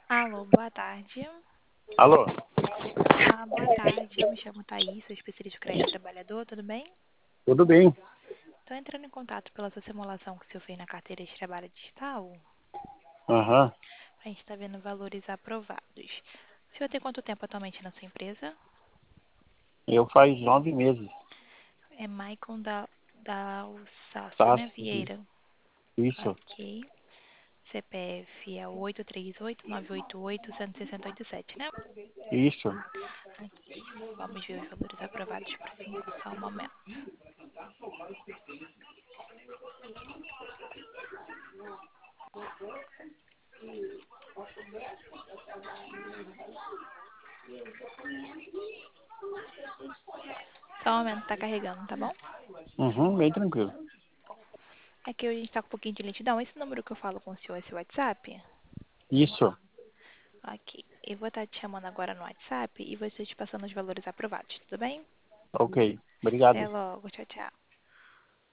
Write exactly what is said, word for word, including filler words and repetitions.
Alô, boa tarde. Alô? Ah, boa tarde. Eu me chamo Thaís, sou especialista de crédito trabalhador, tudo bem? Tudo bem? Estou entrando em contato pela sua simulação que o senhor fez na carteira de trabalho digital. Aham. A gente está vendo valores aprovados. O senhor tem quanto tempo atualmente na sua empresa? Eu faz nove meses. É Maicon da, da Alsácio, Tá? né, Vieira? Isso. Ok. C P F é o oito três oito, nove oito oito, um seis oito sete, né? Isso. Aqui. Vamos ver os valores aprovados para o senhor. Só um momento. Só um momento, tá carregando, tá bom? Uhum, bem tranquilo. É que a gente tá com um pouquinho de lentidão. Esse número que eu falo com o senhor, esse WhatsApp? Isso. Ok. Eu vou estar te chamando agora no WhatsApp e vou estar te passando os valores aprovados, tudo bem? Ok. Até Obrigado. logo. Tchau, tchau.